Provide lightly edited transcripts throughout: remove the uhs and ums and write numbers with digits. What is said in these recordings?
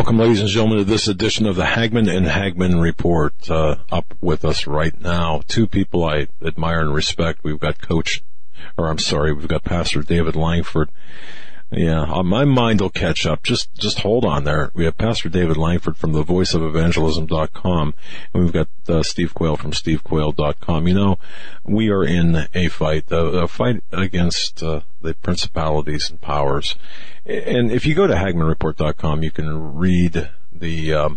Welcome, ladies and gentlemen, to this edition of the Hagmann and Hagmann Report. Up with us right now, two people I admire and respect. We've got we've got Pastor David Langford. Yeah, my mind will catch up. Just hold on there. We have Pastor David Langford from thevoiceofelvangelism.com, and we've got Steve Quayle from stevequayle.com. You know, we are in a fight against the principalities and powers. And if you go to HagmannReport.com, you can read the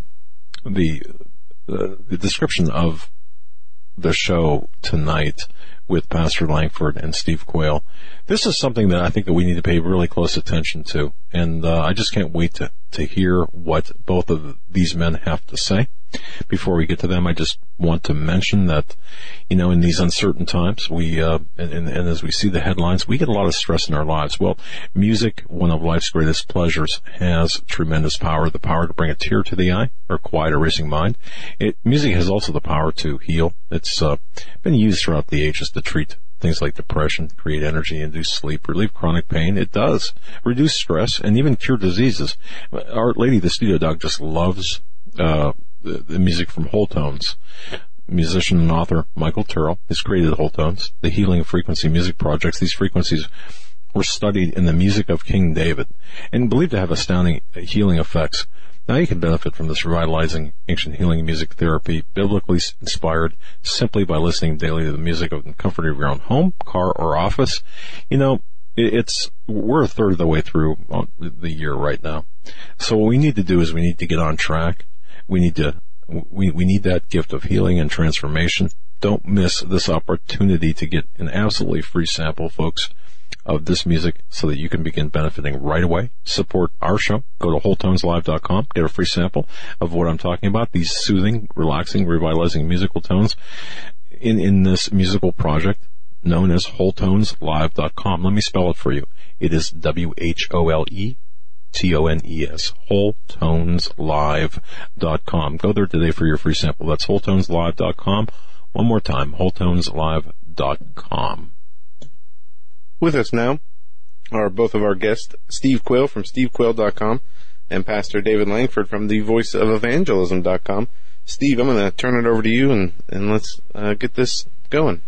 description of the show tonight with Pastor Langford and Steve Quayle. This is something that I think that we need to pay really close attention to, and I just can't wait to hear what both of these men have to say. Before we get to them, I just want to mention that, you know, in these uncertain times, we and as we see the headlines, we get a lot of stress in our lives. Well, music, one of life's greatest pleasures, has tremendous power, the power to bring a tear to the eye or quiet a racing mind. Music has also the power to heal. It's been used throughout the ages to treat things like depression, create energy, induce sleep, relieve chronic pain. It does reduce stress and even cure diseases. Our lady, the studio dog, just loves the music from Whole Tones. Musician and author Michael Turrell has created Whole Tones, the Healing Frequency Music Projects. These frequencies were studied in the music of King David and believed to have astounding healing effects. Now you can benefit from this revitalizing ancient healing music therapy, biblically inspired, simply by listening daily to the music of the comfort of your own home, car, or office. You know, we're a third of the way through the year right now. So what we need to do is we need to get on track. We need that gift of healing and transformation. Don't miss this opportunity to get an absolutely free sample, folks, of this music so that you can begin benefiting right away. Support our show. Go to WholeTonesLive.com. Get a free sample of what I'm talking about, these soothing, relaxing, revitalizing musical tones in this musical project known as WholeTonesLive.com. Let me spell it for you. It is WHOLETONES, WholeTonesLive.com. Go there today for your free sample. That's WholeTonesLive.com. One more time, WholeTonesLive.com. With us now are both of our guests, Steve Quayle from stevequayle.com and Pastor David Langford from thevoiceofelvangelism.com. Steve, I'm going to turn it over to you, and let's get this going.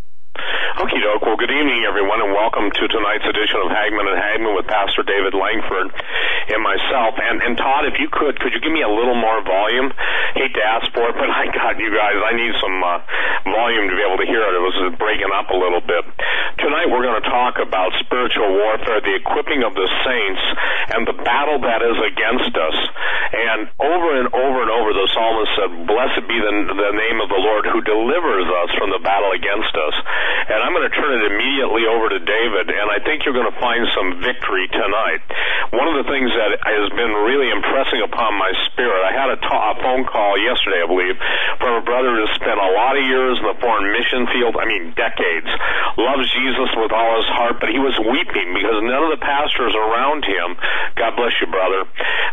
Okie doke. Well, good evening, everyone, and welcome to tonight's edition of Hagmann and Hagmann with Pastor David Langford and myself. And Todd, if you could you give me a little more volume? Hate to ask for it, but I got you guys. I need some volume to be able to hear it. It was breaking up a little bit. Tonight we're going to talk about spiritual warfare, the equipping of the saints, and the battle that is against us. And over and over, the psalmist said, "Blessed be the name of the Lord who delivers us from the battle against us." And I'm going to turn it immediately over to David, and I think you're going to find some victory tonight. One of the things that has been really impressing upon my spirit, I had a phone call yesterday, I believe, from a brother who spent a lot of years in the foreign mission field, decades, loves Jesus with all his heart, but he was weeping because none of the pastors around him, God bless you, brother,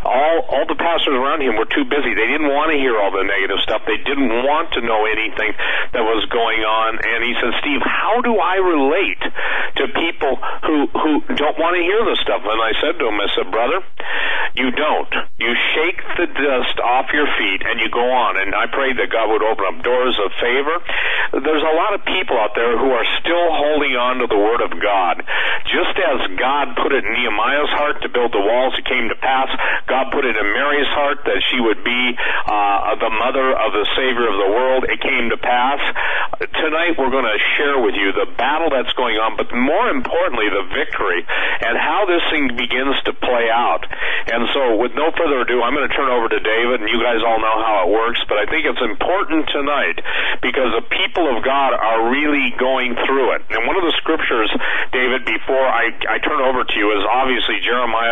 all the pastors around him were too busy. They didn't want to hear all the negative stuff. They didn't want to know anything that was going on. And he said, "Steve, how do I relate to people who don't want to hear this stuff?" And I said to him, "Brother, you don't. You shake the dust off your feet and you go on." And I prayed that God would open up doors of favor. There's a lot of people out there who are still holding on to the Word of God. Just as God put it in Nehemiah's heart to build the walls, it came to pass. God put it in Mary's heart that she would be the mother of the Savior of the world. It came to pass. Tonight we're going to share with you the battle that's going on, but more importantly, the victory and how this thing begins to play out. And so with no further ado, I'm going to turn over to David, and you guys all know how it works, but I think it's important tonight because the people of God are really going through it. And one of the scriptures, David, before I turn over to you is obviously Jeremiah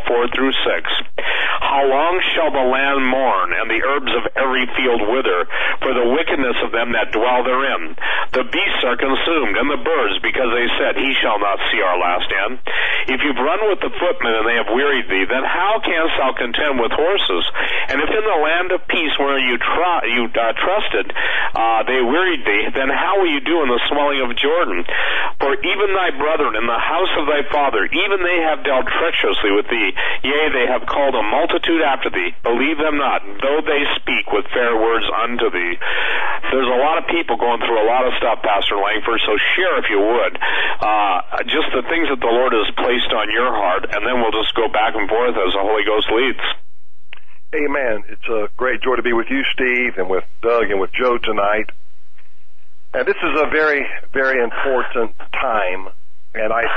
12:4-6. "How long shall the land mourn and the herbs of every field wither for the wickedness of them that dwell therein? The beasts are consumed and the birds, because they said, he shall not see our last end. If you've run with the footmen and they have wearied thee, then how canst thou contend with horses? And if in the land of peace where you trusted, they wearied thee, then how will you do in the swelling of Jordan? For even thy brethren in the house of thy father, even they have dealt treacherously with thee. Yea, they have called a multitude after thee. Believe them not, though they speak with fair words unto thee. There's a lot of people going through a lot of stuff, Pastor Langford, so share if you would. Just the things that the Lord has placed on your heart, and then we'll just go back and forth as the Holy Ghost leads. Amen. It's a great joy to be with you, Steve, and with Doug and with Joe tonight. And this is a very, very important time, and I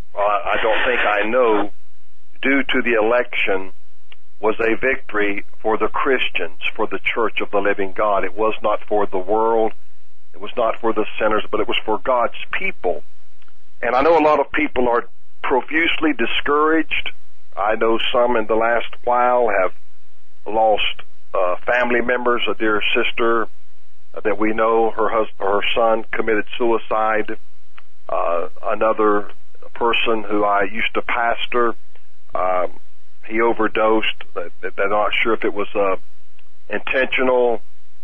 know, due to the election, was a victory for the Christians, for the Church of the Living God. It was not for the world, it was not for the sinners, but it was for God's people. And I know a lot of people are profusely discouraged. I know some in the last while have lost family members. A dear sister that we know, her son committed suicide. Another person who I used to pastor, he overdosed. They're not sure if it was intentional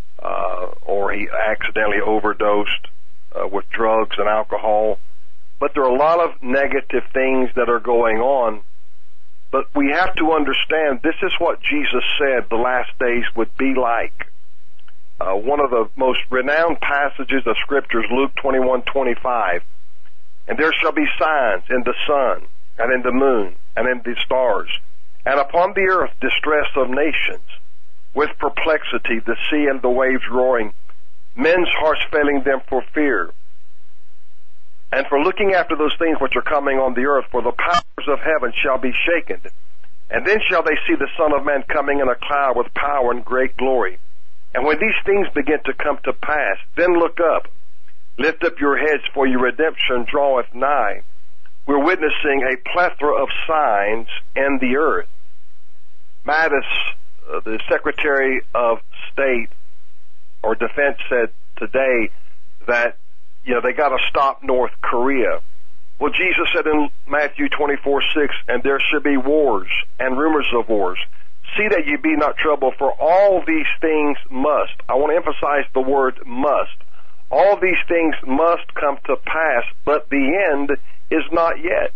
or he accidentally overdosed with drugs and alcohol. But there are a lot of negative things that are going on. But we have to understand this is what Jesus said the last days would be like. One of the most renowned passages of Scripture is Luke 21:25. And there shall be signs in the sun, and in the moon, and in the stars, and upon the earth distress of nations, with perplexity, the sea and the waves roaring, men's hearts failing them for fear, and for looking after those things which are coming on the earth, for the powers of heaven shall be shaken. And then shall they see the Son of Man coming in a cloud with power and great glory. And when these things begin to come to pass, then look up, lift up your heads, for your redemption draweth nigh. We're witnessing a plethora of signs in the earth. Mattis, the Secretary of State or Defense, said today that they got to stop North Korea. Well, Jesus said in Matthew 24:6, and there should be wars and rumors of wars. See that ye be not troubled, for all these things must. I want to emphasize the word must. All these things must come to pass, but the end is not yet.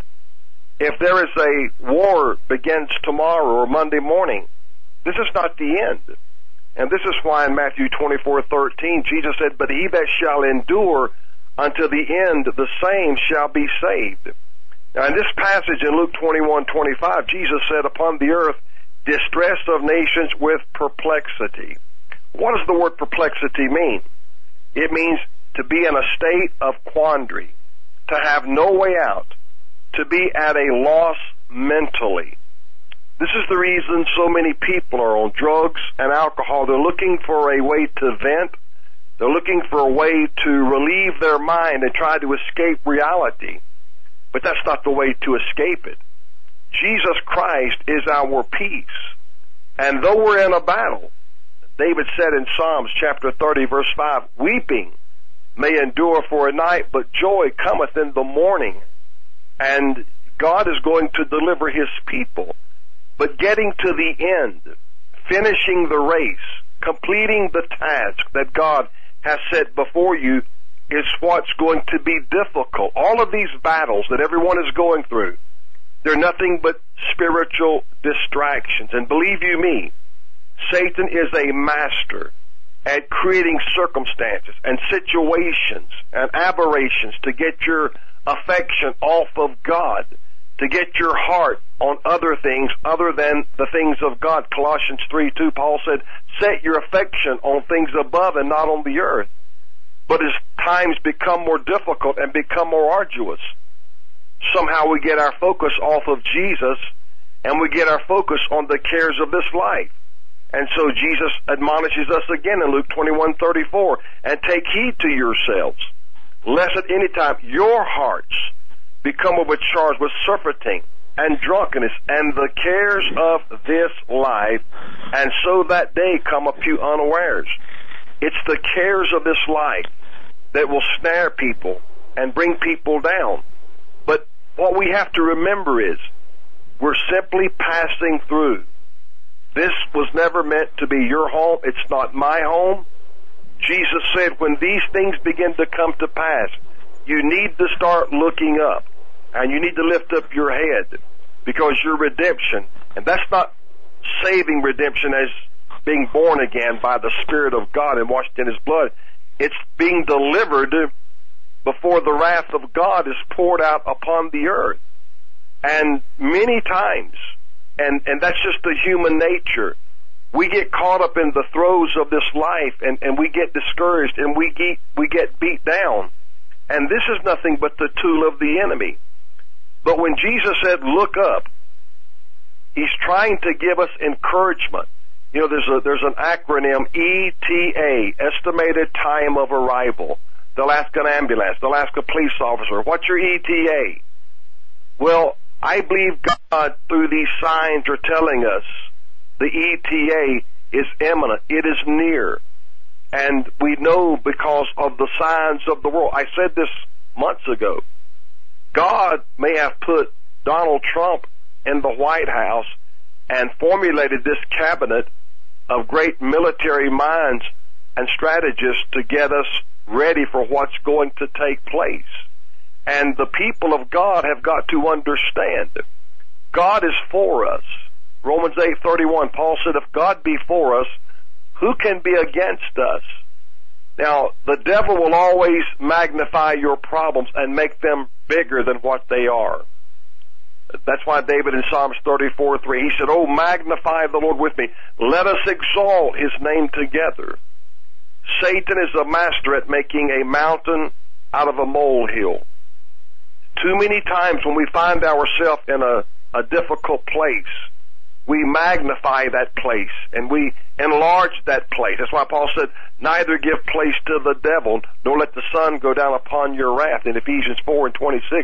If there is a war begins tomorrow or Monday morning, this is not the end. And this is why in Matthew 24:13, Jesus said, but he that shall endure unto the end, the same shall be saved. Now in this passage in Luke 21:25, Jesus said, upon the earth, distress of nations with perplexity. What does the word perplexity mean? It means to be in a state of quandary, to have no way out, to be at a loss mentally. This is the reason so many people are on drugs and alcohol. They're looking for a way to vent. They're looking for a way to relieve their mind and try to escape reality. But that's not the way to escape it. Jesus Christ is our peace. And though we're in a battle, David said in Psalms chapter 30, verse 5, weeping may endure for a night, but joy cometh in the morning. And God is going to deliver his people. But getting to the end, finishing the race, completing the task that God has set before you is what's going to be difficult. All of these battles that everyone is going through, they're nothing but spiritual distractions. And believe you me, Satan is a master at creating circumstances and situations and aberrations to get your affection off of God, to get your heart on other things other than the things of God. Colossians 3:2, Paul said, set your affection on things above and not on the earth. But as times become more difficult and become more arduous, somehow we get our focus off of Jesus and we get our focus on the cares of this life. And so Jesus admonishes us again in Luke 21:34, and take heed to yourselves, lest at any time your hearts become overcharged with surfeiting and drunkenness and the cares of this life, and so that day come upon you unawares. It's the cares of this life that will snare people and bring people down. But what we have to remember is we're simply passing through. This was never meant to be your home. It's not my home. Jesus said when these things begin to come to pass, you need to start looking up, and you need to lift up your head, because your redemption, and that's not saving redemption as being born again by the Spirit of God and washed in His blood. It's being delivered before the wrath of God is poured out upon the earth. And many times, and that's just the human nature, we get caught up in the throes of this life, and we get discouraged, and we get beat down. And this is nothing but the tool of the enemy. But when Jesus said, look up, He's trying to give us encouragement. You know, there's an acronym, ETA, Estimated Time of Arrival. They'll ask an ambulance, they'll ask a police officer, what's your ETA? Well, I believe God, through these signs, are telling us the ETA is imminent. It is near. And we know because of the signs of the world. I said this months ago. God may have put Donald Trump in the White House and formulated this cabinet of great military minds and strategists to get us ready for what's going to take place. And the people of God have got to understand that God is for us. Romans 8:31, Paul said, if God be for us, who can be against us? Now, the devil will always magnify your problems and make them bigger than what they are. That's why David in Psalms 34:3, he said, oh, magnify the Lord with me. Let us exalt His name together. Satan is a master at making a mountain out of a molehill. Too many times when we find ourselves in a difficult place, we magnify that place and we enlarge that place. That's why Paul said, neither give place to the devil, nor let the sun go down upon your wrath in Ephesians 4:26.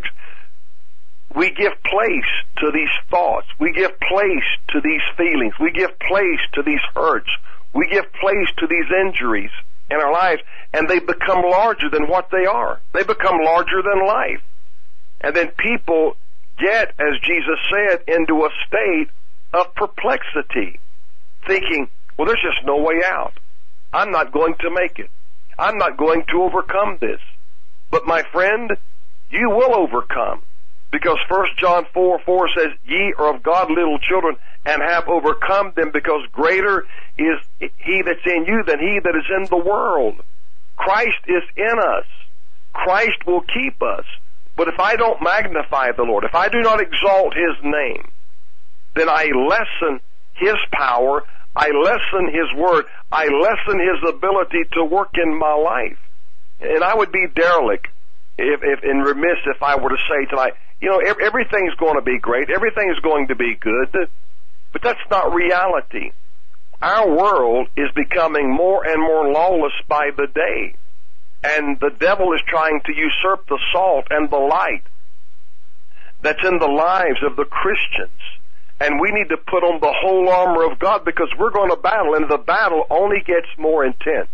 We give place to these thoughts. We give place to these feelings. We give place to these hurts. We give place to these injuries in our lives, and they become larger than what they are. They become larger than life. And then people get, as Jesus said, into a state of perplexity, thinking, well, there's just no way out. I'm not going to make it. I'm not going to overcome this. But my friend, you will overcome. Because 1 John 4:4 says, ye are of God little children, and have overcome them, because greater is He that's in you than he that is in the world. Christ is in us. Christ will keep us. But if I don't magnify the Lord, if I do not exalt His name, then I lessen His power, I lessen His word, I lessen His ability to work in my life. And I would be derelict if and remiss if I were to say tonight, you know, everything's going to be great, everything's going to be good, but that's not reality. Our world is becoming more and more lawless by the day, and the devil is trying to usurp the salt and the light that's in the lives of the Christians. And we need to put on the whole armor of God, because we're going to battle, and the battle only gets more intense.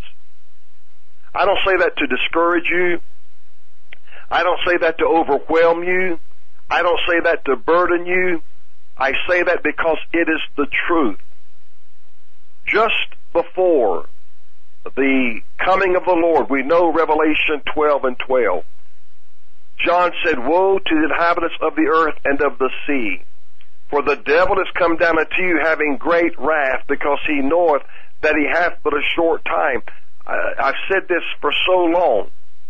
I don't say that to discourage you. I don't say that to overwhelm you. I don't say that to burden you. I say that because it is the truth. Just before the coming of the Lord, we know Revelation 12:12. John said, woe to the inhabitants of the earth and of the sea, for the devil is come down unto you having great wrath, because he knoweth that he hath but a short time. I've said this for so long.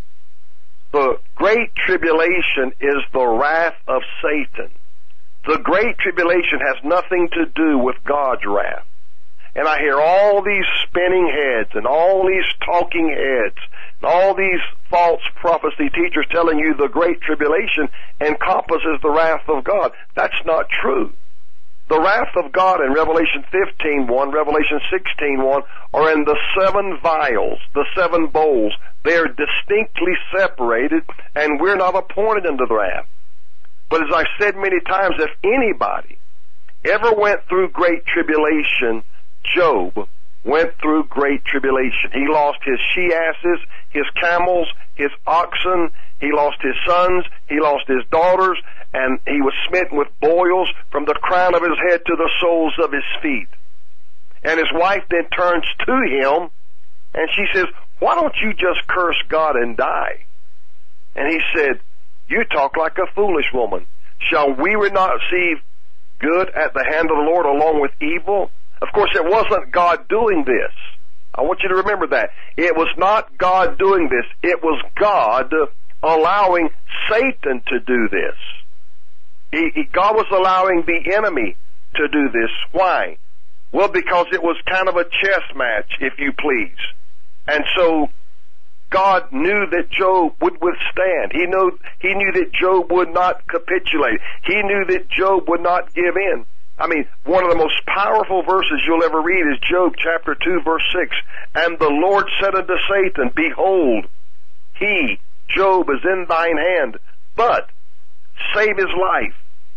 The great tribulation is the wrath of Satan. The great tribulation has nothing to do with God's wrath. And I hear all these spinning heads and all these talking heads and all these false prophecy teachers telling you the great tribulation encompasses the wrath of God. That's not true. The wrath of God in Revelation 15:1, Revelation 16:1 are in the 7 vials, the 7 bowls. They are distinctly separated, and we're not appointed into the wrath. But as I've said many times, if anybody ever went through great tribulation, Job went through great tribulation. He lost his she-asses, his camels, his oxen, he lost his sons, he lost his daughters, and he was smitten with boils from the crown of his head to the soles of his feet. And his wife then turns to him, and she says, why don't you just curse God and die? And he said, you talk like a foolish woman. Shall we not receive good at the hand of the Lord along with evil? Of course, it wasn't God doing this. I want you to remember that. It was not God doing this. It was God allowing Satan to do this. God was allowing the enemy to do this. Why? Well, because it was kind of a chess match, if you please. And so God knew that Job would withstand. He knew that Job would not capitulate. He knew that Job would not give in. I mean, one of the most powerful verses you'll ever read is Job chapter 2, verse 6. And the Lord said unto Satan, behold, he, Job, is in thine hand, but save his life.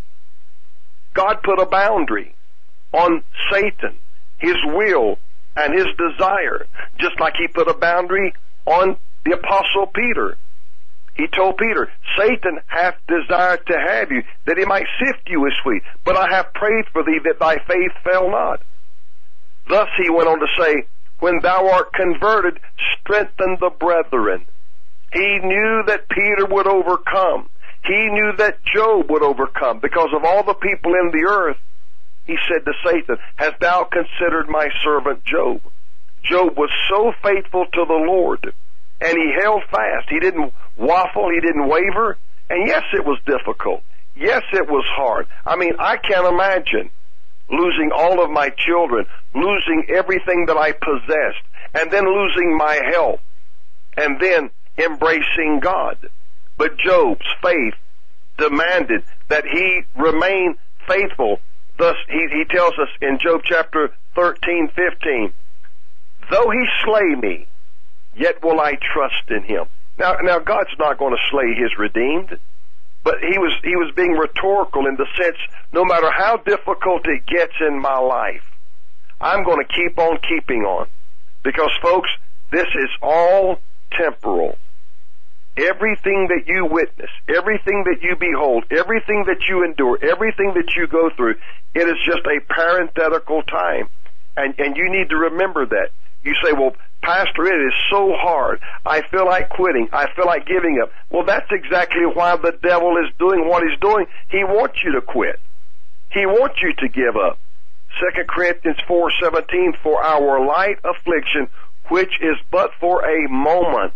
God put a boundary on Satan, his will, and his desire, just like he put a boundary on the Apostle Peter. He told Peter, Satan hath desired to have you, that he might sift you as wheat, but I have prayed for thee that thy faith fail not. Thus he went on to say, when thou art converted, strengthen the brethren. He knew that Peter would overcome. He knew that Job would overcome. Because of all the people in the earth, he said to Satan, hast thou considered my servant Job? Job was so faithful to the Lord, and he held fast. He didn't waffle. He didn't waver. And yes, it was difficult. Yes, it was hard. I mean, I can't imagine losing all of my children, losing everything that I possessed, and then losing my health, and then embracing God. But Job's faith demanded that he remain faithful. Thus, he tells us in Job chapter 13:15, though he slay me, yet will I trust in him. Now God's not going to slay his redeemed, but he was being rhetorical in the sense, no matter how difficult it gets in my life, I'm going to keep on keeping on. Because, folks, this is all temporal. Everything that you witness, everything that you behold, everything that you endure, everything that you go through, it is just a parenthetical time. And you need to remember that. You say, well, Pastor, it is so hard. I feel like quitting. I feel like giving up. Well, that's exactly why the devil is doing what he's doing. He wants you to quit. He wants you to give up. 2 Corinthians 4:17, for our light affliction, which is but for a moment,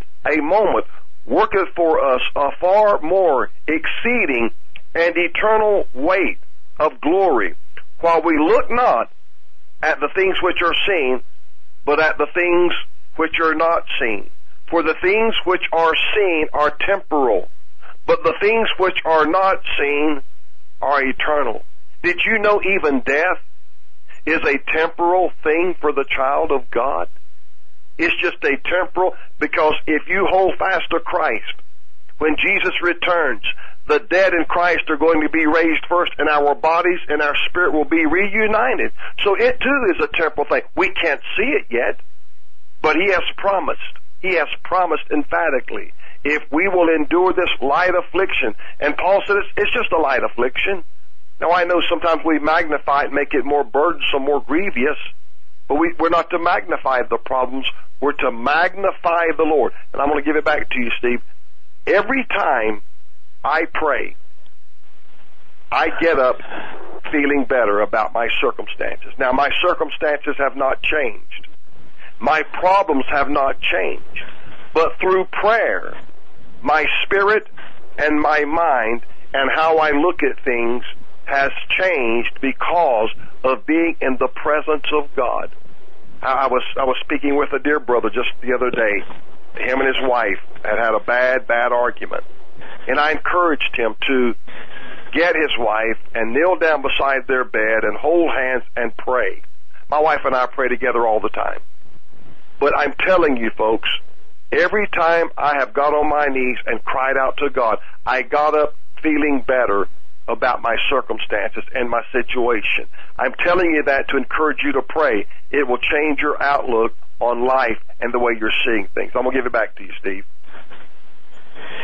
worketh for us a far more exceeding and eternal weight of glory, while we look not at the things which are seen, but at the things which are not seen. For the things which are seen are temporal, but the things which are not seen are eternal. Did you know even death is a temporal thing for the child of God? It's just a temporal, because if you hold fast to Christ, when Jesus returns, the dead in Christ are going to be raised first, and our bodies and our spirit will be reunited. So it too is a temporal thing. We can't see it yet, but He has promised. He has promised emphatically, if we will endure this light affliction. And Paul said it's just a light affliction. Now I know sometimes we magnify it and make it more burdensome, more grievous, but we're not to magnify the problems. We're to magnify the Lord. And I'm going to give it back to you, Steve. Every time I pray, I get up feeling better about my circumstances. Now, my circumstances have not changed. My problems have not changed. But through prayer, my spirit and my mind and how I look at things has changed because of being in the presence of God. I was speaking with a dear brother just the other day. Him and his wife had a bad argument. And I encouraged him to get his wife and kneel down beside their bed and hold hands and pray. My wife and I pray together all the time. But I'm telling you, folks, every time I have got on my knees and cried out to God, I got up feeling better about my circumstances and my situation. I'm telling you that to encourage you to pray. It will change your outlook on life and the way you're seeing things. I'm going to give it back to you, Steve.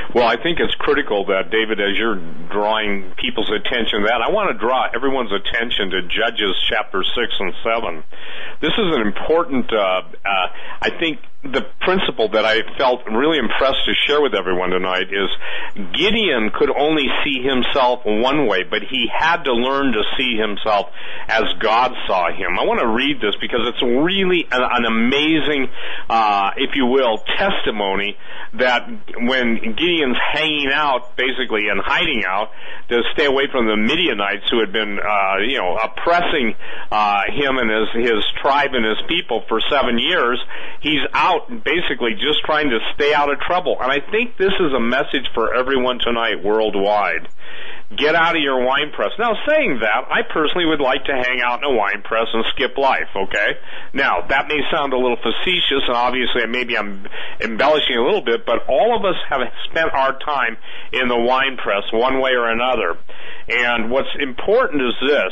Well, I think it's critical that, David, as you're drawing people's attention to that, I want to draw everyone's attention to Judges chapter 6 and 7. This is an important, I think, the principle that I felt really impressed to share with everyone tonight is Gideon could only see himself one way, but he had to learn to see himself as God saw him. I want to read this because it's really an amazing, if you will, testimony that when Gideon's hanging out, basically, and hiding out to stay away from the Midianites who had been, oppressing him and his tribe and his people for 7 years, he's out basically just trying to stay out of trouble. And I think this is a message for everyone tonight worldwide. Get out of your wine press. Now, saying that, I personally would like to hang out in a wine press and skip life, okay? Now, that may sound a little facetious, and obviously maybe I'm embellishing a little bit, but all of us have spent our time in the wine press one way or another. And what's important is this.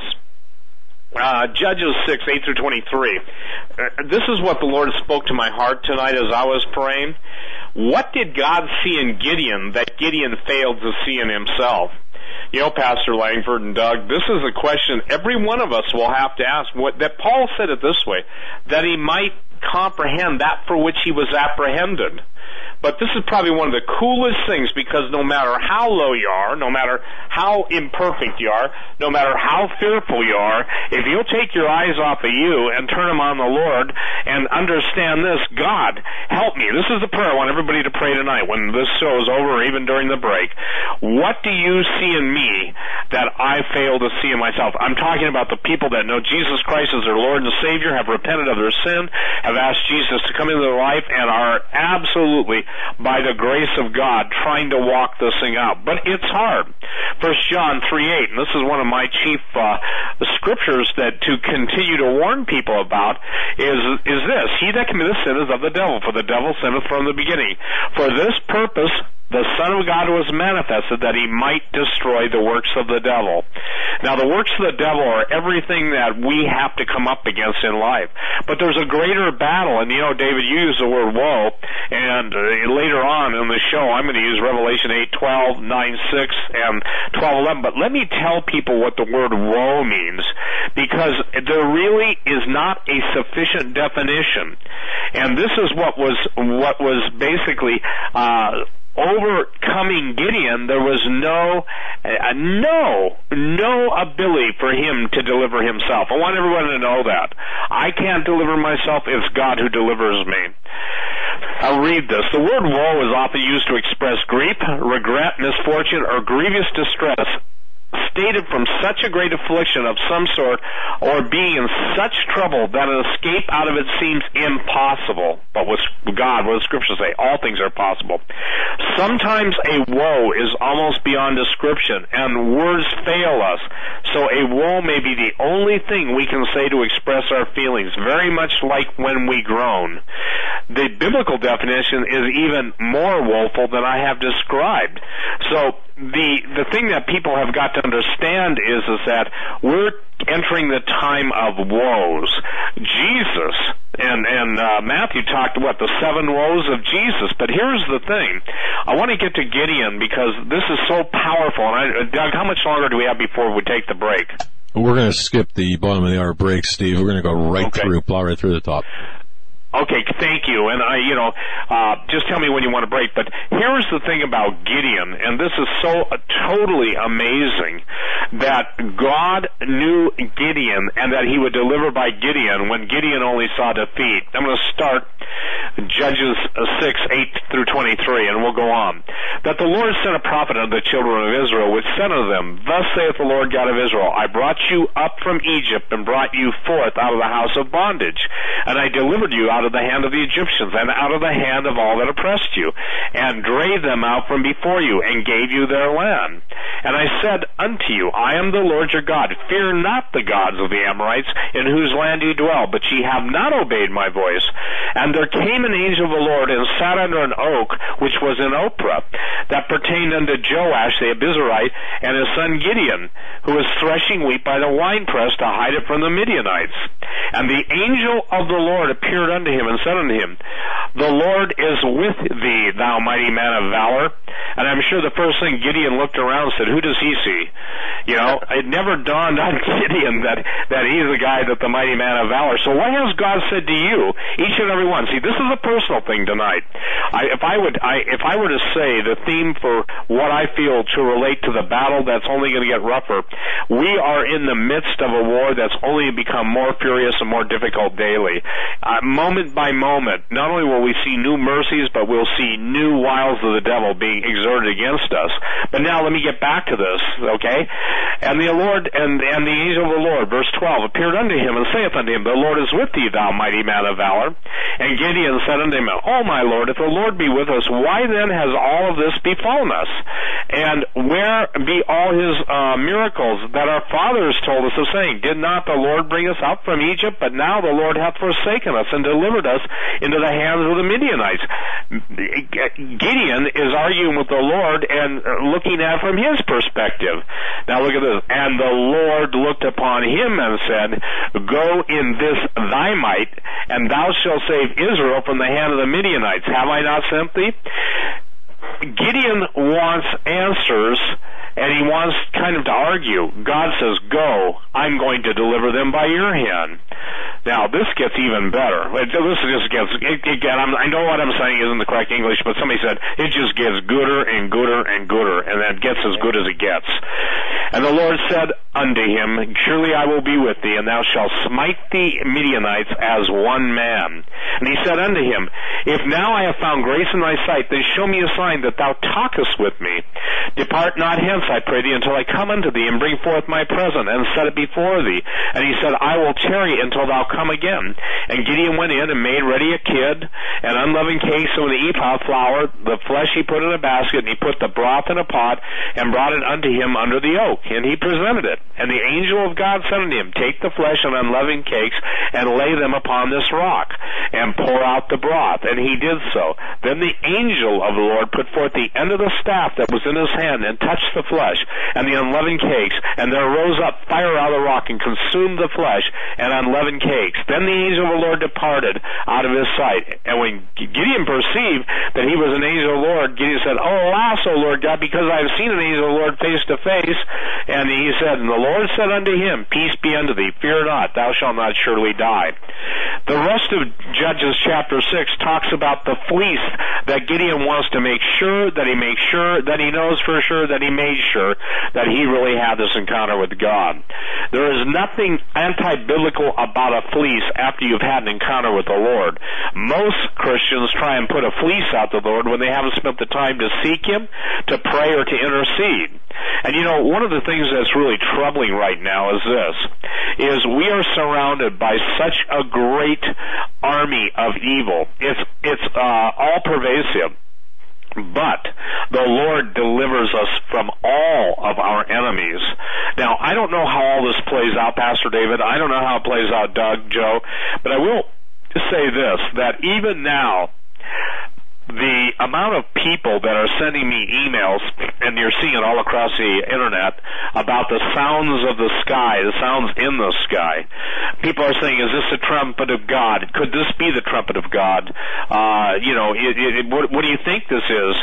Judges 6, 8 through 23. This is what the Lord spoke to my heart tonight as I was praying. What did God see in Gideon that Gideon failed to see in himself? You know, Pastor Langford and Doug, this is a question every one of us will have to ask. That Paul said it this way, that he might comprehend that for which he was apprehended. But this is probably one of the coolest things, because no matter how low you are, no matter how imperfect you are, no matter how fearful you are, if you'll take your eyes off of you and turn them on the Lord and understand this, God, help me. This is the prayer I want everybody to pray tonight when this show is over or even during the break. What do you see in me that I fail to see in myself? I'm talking about the people that know Jesus Christ as their Lord and Savior, have repented of their sin, have asked Jesus to come into their life, and are absolutely, by the grace of God, trying to walk this thing out. But it's hard. 1 John 3:8, and this is one of my chief scriptures that to continue to warn people about, is this: He that committeth sin is of the devil, for the devil sinneth from the beginning. For this purpose the Son of God was manifested, that he might destroy the works of the devil. Now, the works of the devil are everything that we have to come up against in life. But there's a greater battle, and you know, David, you used the word woe, and later on in the show, I'm going to use Revelation 8:12, 9:6, and 12:11. But let me tell people what the word woe means, because there really is not a sufficient definition. And this is what was basically overcoming Gideon. There was no ability for him to deliver himself. I want everyone to know that. I can't deliver myself. It's God who delivers me. I'll read this. The word woe is often used to express grief, regret, misfortune, or grievous distress, stated from such a great affliction of some sort, or being in such trouble that an escape out of it seems impossible. But with God, what does Scripture say? All things are possible. Sometimes a woe is almost beyond description, and words fail us. So a woe may be the only thing we can say to express our feelings, very much like when we groan. The biblical definition is even more woeful than I have described. So the thing that people have got to understand is that we're entering the time of woes. Jesus and Matthew talked about the 7 woes of Jesus. But here's the thing. I want to get to Gideon because this is so powerful. And Doug, how much longer do we have before we take the break? We're going to skip the bottom of the hour break, Steve. We're going to go plow right through the top. Okay, thank you. And just tell me when you want to break. But here's the thing about Gideon, and this is so totally amazing, that God knew Gideon and that he would deliver by Gideon when Gideon only saw defeat. I'm going to start Judges 6, 8 through 23, and we'll go on. That the Lord sent a prophet unto the children of Israel, which said unto them, Thus saith the Lord God of Israel, I brought you up from Egypt and brought you forth out of the house of bondage, and I delivered you out of the hand of the Egyptians and out of the hand of all that oppressed you, and drave them out from before you, and gave you their land. And I said unto you, I am the Lord your God. Fear not the gods of the Amorites, in whose land you dwell, but ye have not obeyed my voice. And there came an angel of the Lord, and sat under an oak, which was in Ophrah, that pertained unto Joash the Abizarite, and his son Gideon, who was threshing wheat by the winepress to hide it from the Midianites. And the angel of the Lord appeared unto him and said unto him, The Lord is with thee, thou mighty man of valor. And I'm sure the first thing Gideon looked around and said, who does he see? You know, it never dawned on Gideon that he's the guy that the mighty man of valor. So what has God said to you, each and every one? See, this is a personal thing tonight. If I were to say the theme for what I feel to relate to the battle that's only going to get rougher, we are in the midst of a war that's only become more furious and more difficult daily. Moment by moment, not only will we see new mercies, but we'll see new wiles of the devil being exerted against us. But now let me get back to this, okay? And the Lord and the angel of the Lord, verse 12, appeared unto him and saith unto him, The Lord is with thee, thou mighty man of valor. And Gideon said unto him, O my Lord, if the Lord be with us, why then has all of this befallen us? And where be all his miracles that our fathers told us of, saying, Did not the Lord bring us up from Egypt? But now the Lord hath forsaken us and delivered us into the hands of the Midianites. Gideon is arguing with the Lord and looking at it from his perspective. Now look at this. And the Lord looked upon him and said, Go in this thy might, and thou shalt save Israel from the hand of the Midianites. Have I not sent thee? Gideon wants answers, and he wants kind of to argue. God says, Go, I'm going to deliver them by your hand. Now, this gets even better. This just gets, I know what I'm saying isn't the correct English, but somebody said, it just gets gooder and gooder and gooder, and then it gets as good as it gets. And the Lord said unto him, Surely I will be with thee, and thou shalt smite the Midianites as one man. And he said unto him, If now I have found grace in thy sight, then show me a sign that thou talkest with me. Depart not hence, I pray thee, until I come unto thee, and bring forth my present, and set it before thee. And he said, I will tarry until thou come again. And Gideon went in and made ready a kid, and unleavened cakes of an ephah flour. The flesh he put in a basket, and he put the broth in a pot, and brought it unto him under the oak. And he presented it. And the angel of God said unto him, Take the flesh and unleavened cakes, and lay them upon this rock, and pour out the broth. And he did so. Then the angel of the Lord put forth the end of the staff that was in his hand, and touched the flesh and the unleavened cakes, and there rose up fire out of the rock, and consumed the flesh and unleavened cakes. Then the angel of the Lord departed out of his sight. And when Gideon perceived that he was an angel of the Lord, Gideon said, Alas, O Lord God, because I have seen an angel of the Lord face to face. And he said, And the Lord said unto him, Peace be unto thee, fear not, thou shalt not surely die. The rest of Judges chapter 6 talks about the fleece that Gideon wants to make sure that he makes sure that he knows for sure that he made sure that he really had this encounter with God. There is nothing anti-biblical about a fleece after you've had an encounter with the Lord. Most Christians try and put a fleece out to the Lord when they haven't spent the time to seek Him, to pray, or to intercede. And you know, one of the things that's really troubling right now is this, is we are surrounded by such a great army of evil. It's all pervasive. But the Lord delivers us from all of our enemies. Now, I don't know how all this plays out, Pastor David. I don't know how it plays out, Doug, Joe. But I will say this, that even now, the amount of people that are sending me emails, and you're seeing it all across the internet, about the sounds of the sky, the sounds in the sky. People are saying, is this the trumpet of God? Could this be the trumpet of God? What do you think this is?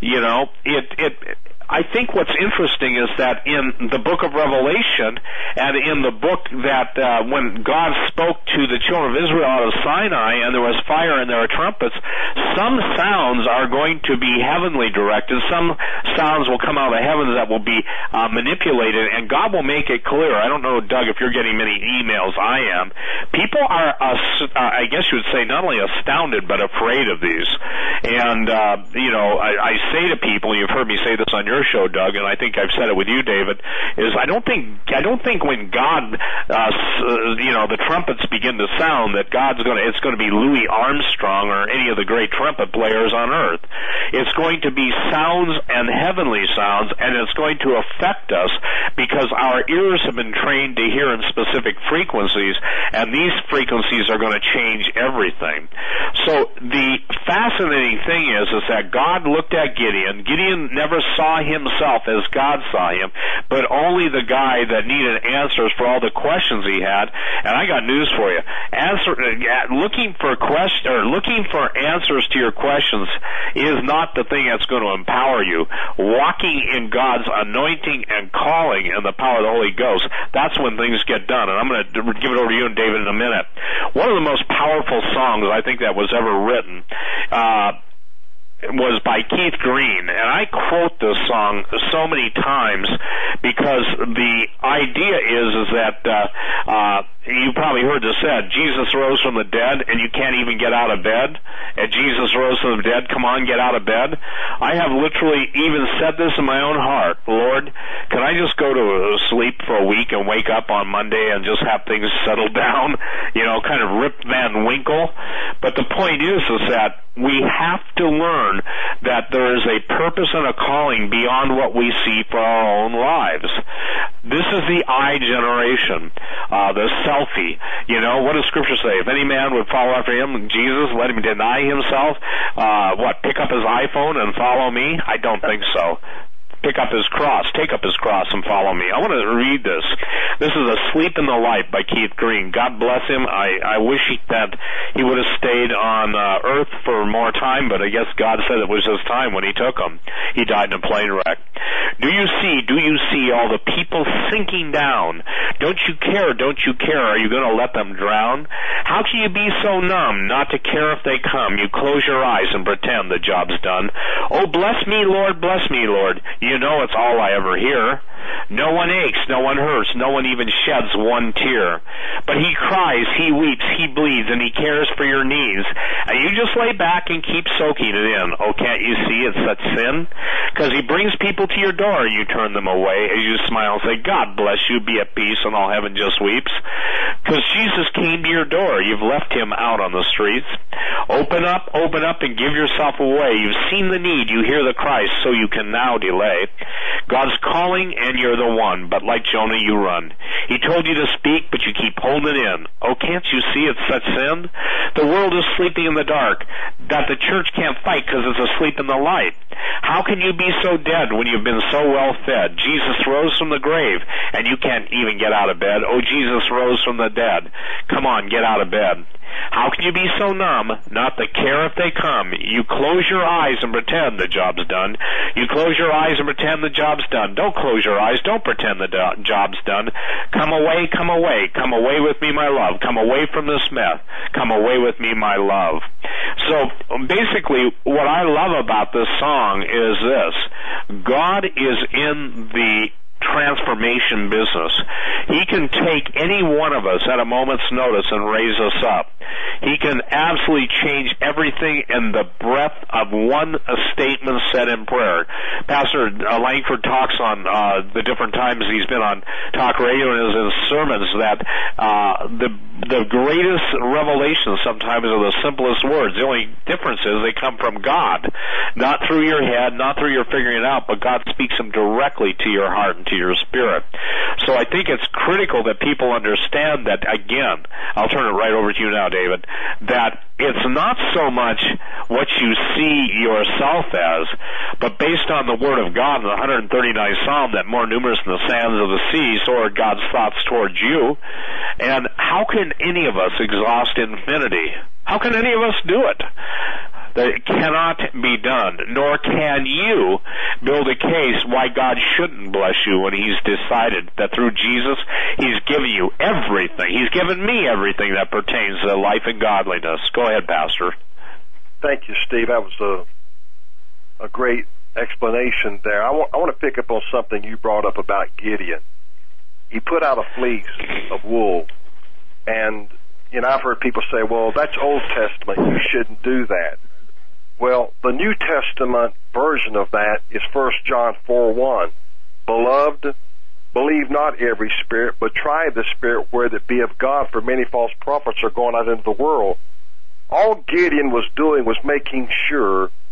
I think what's interesting is that in the book of Revelation and in the book that when God spoke to the children of Israel out of Sinai and there was fire and there are trumpets, some sounds are going to be heavenly directed. Some sounds will come out of the heavens that will be manipulated, and God will make it clear. I don't know, Doug, if you're getting many emails. I am. People are, I guess you would say, not only astounded but afraid of these. And, I say to people, you've heard me say this on your show, Doug, and I think I've said it with you, David, is I don't think when God, the trumpets begin to sound that it's going to be Louis Armstrong or any of the great trumpet players on earth. It's going to be sounds and heavenly sounds, and it's going to affect us because our ears have been trained to hear in specific frequencies, and these frequencies are going to change everything. So the fascinating thing is that God looked at Gideon. Gideon never saw himself as God saw him, but only the guy that needed answers for all the questions he had. And I got news for you. Looking for answers to your questions is not the thing that's going to empower you. Walking in God's anointing and calling and the power of the Holy Ghost, that's when things get done. And I'm going to give it over to you and David in a minute. One of the most powerful songs I think that was ever written was by Keith Green, and I quote this song so many times because the idea is that you probably heard this said, Jesus rose from the dead and you can't even get out of bed, and Jesus rose from the dead, come on, get out of bed. I have literally even said this in my own heart, Lord, can I just go to sleep for a week and wake up on Monday and just have things settle down, kind of Rip Van Winkle? But the point is that we have to learn that there is a purpose and a calling beyond what we see for our own lives. This is the I generation, the selfie. What does Scripture say? If any man would follow after him, Jesus, let him deny himself. Pick up his iPhone and follow me? I don't think so. Take up his cross and follow me. I want to read this. This is Asleep in the Light by Keith Green. God bless him. I wish that he would have stayed on earth for more time, but I guess God said it was his time when he took him. He died in a plane wreck. Do you see all the people sinking down? Don't you care? Are you going to let them drown? How can you be so numb not to care if they come? You close your eyes and pretend the job's done. Oh, bless me, Lord, bless me, Lord. It's all I ever hear. No one aches, no one hurts, no one even sheds one tear. But he cries, he weeps, he bleeds, and he cares for your needs. And you just lay back and keep soaking it in. Oh, can't you see it's such sin? Because he brings people to your door and you turn them away as you smile and say, God bless you, be at peace, and all heaven just weeps. Because Jesus came to your door. You've left him out on the streets. Open up, and give yourself away. You've seen the need, you hear the cry, so you can now delay. God's calling and you're the one, but like Jonah you run. He told you to speak, but you keep holding it in. Oh, can't you see it's such sin? The world is sleeping in the dark, that the church can't fight because it's asleep in the light. How can you be so dead when you've been so well fed? Jesus rose from the grave, and you can't even get out of bed. Oh, Jesus rose from the dead. Come on, get out of bed. How can you be so numb not to care if they come? You close your eyes and pretend the job's done. You close your eyes and pretend the job's done. Don't close your eyes. Don't pretend the job's done. Come away, come away. Come away with me, my love. Come away from this mess. Come away with me, my love. So basically, what I love about this song is this. God is in the transformation business. He can take any one of us at a moment's notice and raise us up. He can absolutely change everything in the breath of one statement said in prayer. Pastor Langford talks on the different times he's been on talk radio and in his sermons that the greatest revelations sometimes are the simplest words. The only difference is they come from God, not through your head, not through your figuring it out, but God speaks them directly to your heart and to your spirit. So I think it's critical that people understand that, again, I'll turn it right over to you now, David, that it's not so much what you see yourself as, but based on the Word of God in the 139th Psalm, that more numerous than the sands of the sea, so are God's thoughts towards you. And how can any of us exhaust infinity? How can any of us do it? That it cannot be done, nor can you build a case why God shouldn't bless you when He's decided that through Jesus, He's given you everything. He's given me everything that pertains to life and godliness. Go ahead, Pastor. Thank you, Steve. That was a great explanation there. I want to pick up on something you brought up about Gideon. He put out a fleece of wool, and I've heard people say, well, that's Old Testament. You shouldn't do that. Well, the New Testament version of that is 1 John 4:1. Beloved, believe not every spirit, but try the spirit whether it be of God, for many false prophets are going out into the world. All Gideon was doing was making sure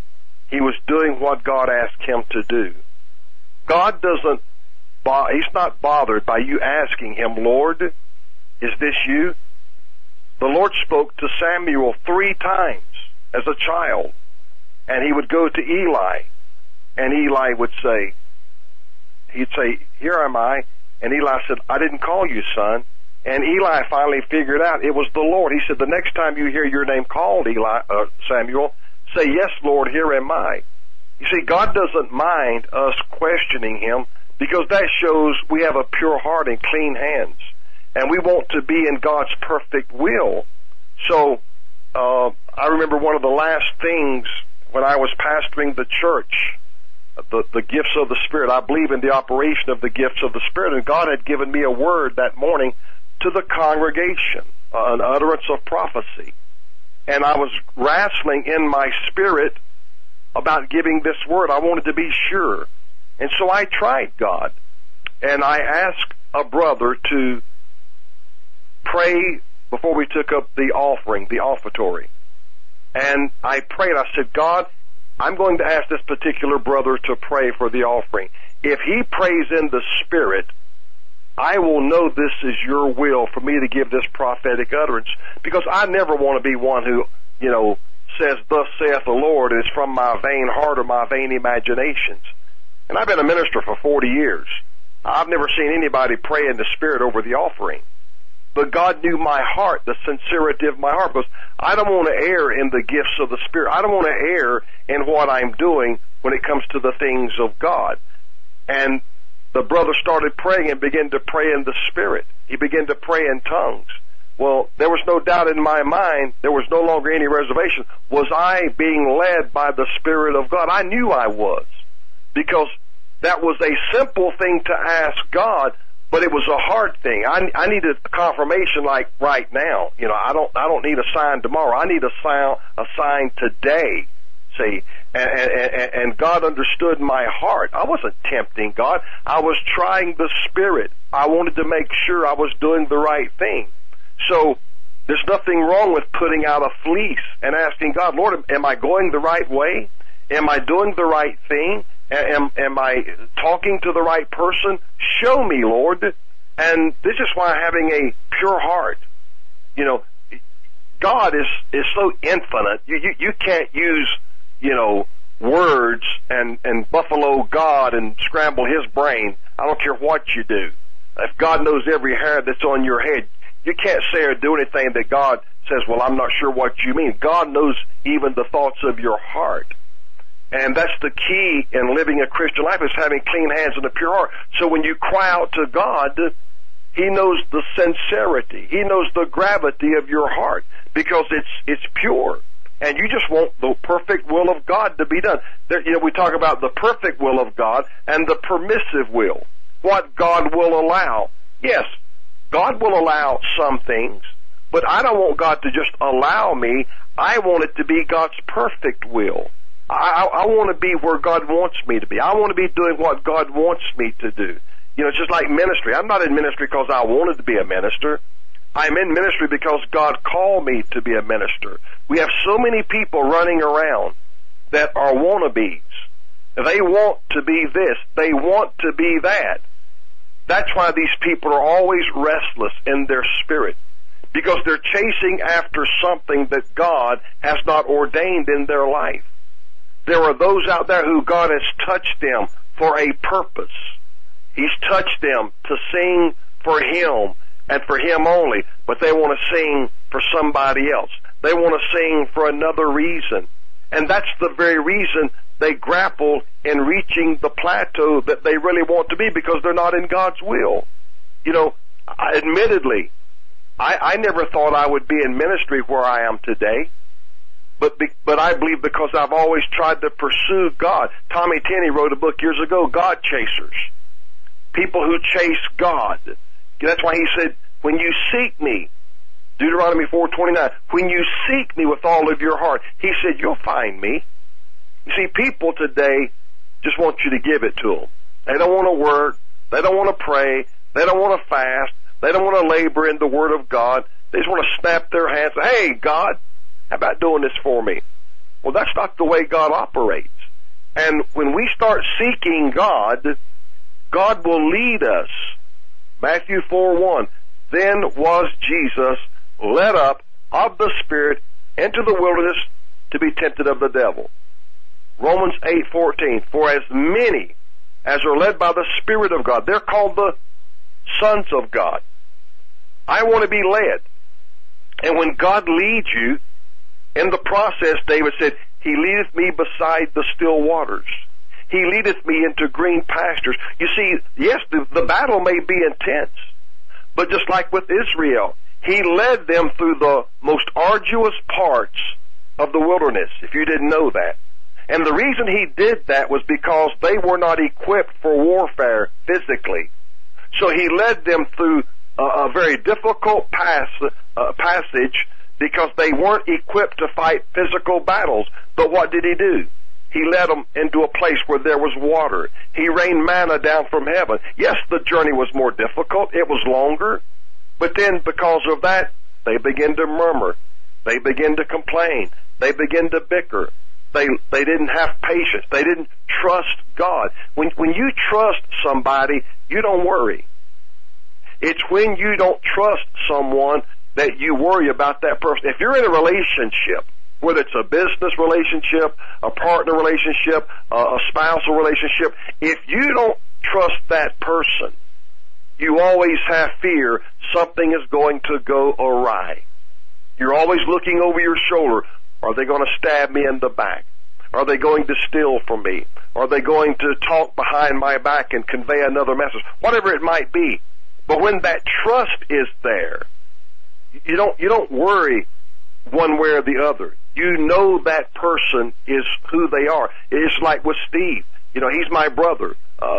He was doing what God asked him to do. God doesn't, He's not bothered by you asking him, Lord, is this you? The Lord spoke to Samuel 3 times as a child, and he would go to Eli, and Eli would say, he'd say, here am I, and Eli said, I didn't call you, son. And Eli finally figured out it was the Lord. He said, the next time you hear your name called, Samuel, say, yes, Lord, here am I. You see, God doesn't mind us questioning him, because that shows we have a pure heart and clean hands. And we want to be in God's perfect will. So, I remember one of the last things when I was pastoring the church, the gifts of the Spirit. I believe in the operation of the gifts of the Spirit, and God had given me a word that morning to the congregation, an utterance of prophecy. And I was wrestling in my spirit about giving this word. I wanted to be sure. And so I tried God, and I asked a brother to pray before we took up the offering, the offertory. And I prayed. I said, God, I'm going to ask this particular brother to pray for the offering. If he prays in the Spirit, I will know this is your will for me to give this prophetic utterance, because I never want to be one who, says, thus saith the Lord, and it's from my vain heart or my vain imaginations. And I've been a minister for 40 years. I've never seen anybody pray in the Spirit over the offering. But God knew my heart, the sincerity of my heart, because I don't want to err in the gifts of the Spirit. I don't want to err in what I'm doing when it comes to the things of God. And the brother started praying and began to pray in the Spirit. He began to pray in tongues. Well, there was no doubt in my mind, there was no longer any reservation. Was I being led by the Spirit of God? I knew I was, because that was a simple thing to ask God, but it was a hard thing. I needed confirmation like right now. I don't need a sign tomorrow. I need a sign today. See, and God understood my heart. I wasn't tempting God. I was trying the Spirit. I wanted to make sure I was doing the right thing. So there's nothing wrong with putting out a fleece and asking God, Lord, am I going the right way? Am I doing the right thing? Am I talking to the right person? Show me, Lord. And this is why having a pure heart, God is so infinite. You can't use, words and buffalo God and scramble his brain. I don't care what you do. If God knows every hair that's on your head, you can't say or do anything that God says, well, I'm not sure what you mean. God knows even the thoughts of your heart. And that's the key in living a Christian life, is having clean hands and a pure heart. So when you cry out to God, he knows the sincerity. He knows the gravity of your heart, because it's pure. And you just want the perfect will of God to be done. We talk about the perfect will of God and the permissive will, what God will allow. Yes, God will allow some things, but I don't want God to just allow me. I want it to be God's perfect will. I want to be where God wants me to be. I want to be doing what God wants me to do. It's just like ministry. I'm not in ministry because I wanted to be a minister. I'm in ministry because God called me to be a minister. We have so many people running around that are wannabes. They want to be this. They want to be that. That's why these people are always restless in their spirit, because they're chasing after something that God has not ordained in their life. There are those out there who God has touched them for a purpose. He's touched them to sing for Him and for Him only, but they want to sing for somebody else. They want to sing for another reason. And that's the very reason they grapple in reaching the plateau that they really want to be, because they're not in God's will. Admittedly, I never thought I would be in ministry where I am today. But I believe because I've always tried to pursue God. Tommy Tenney wrote a book years ago, God Chasers. People who chase God. That's why he said, when you seek me, Deuteronomy 4:29, when you seek me with all of your heart, he said, you'll find me. You see, people today just want you to give it to them. They don't want to work. They don't want to pray. They don't want to fast. They don't want to labor in the Word of God. They just want to snap their hands. Hey, God, how about doing this for me? Well, that's not the way God operates. And when we start seeking God, God will lead us. Matthew 4:1. Then was Jesus led up of the Spirit into the wilderness to be tempted of the devil. Romans 8:14. For as many as are led by the Spirit of God, they're called the sons of God. I want to be led. And when God leads you, in the process, David said, He leadeth me beside the still waters. He leadeth me into green pastures. You see, yes, the battle may be intense, but just like with Israel, He led them through the most arduous parts of the wilderness, if you didn't know that. And the reason He did that was because they were not equipped for warfare physically. So He led them through a very difficult passage because they weren't equipped to fight physical battles. But what did He do? He led them into a place where there was water. He rained manna down from heaven. Yes, the journey was more difficult. It was longer. But then because of that, they began to murmur. They began to complain. They began to bicker. They didn't have patience. They didn't trust God. When you trust somebody, you don't worry. It's when you don't trust someone that you worry about that person. If you're in a relationship, whether it's a business relationship, a partner relationship, a spousal relationship, if you don't trust that person, you always have fear something is going to go awry. You're always looking over your shoulder. Are they going to stab me in the back? Are they going to steal from me? Are they going to talk behind my back and convey another message? Whatever it might be. But when that trust is there, you don't worry one way or the other. You know that person is who they are. It's like with Steve. You know, he's my brother,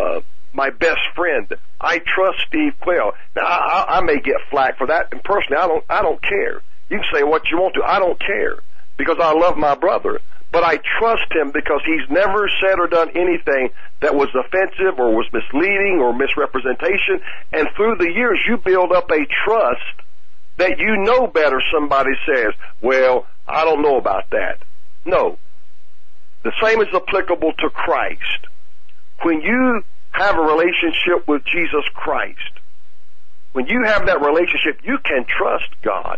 my best friend. I trust Steve Quayle. Now, I may get flack for that, and personally, I don't care. You can say what you want to. I don't care because I love my brother. But I trust him because he's never said or done anything that was offensive or was misleading or misrepresentation. And through the years, you build up a trust that you know better. Somebody says, well, I don't know about that. No. The same is applicable to Christ. When you have a relationship with Jesus Christ, when you have that relationship, you can trust God.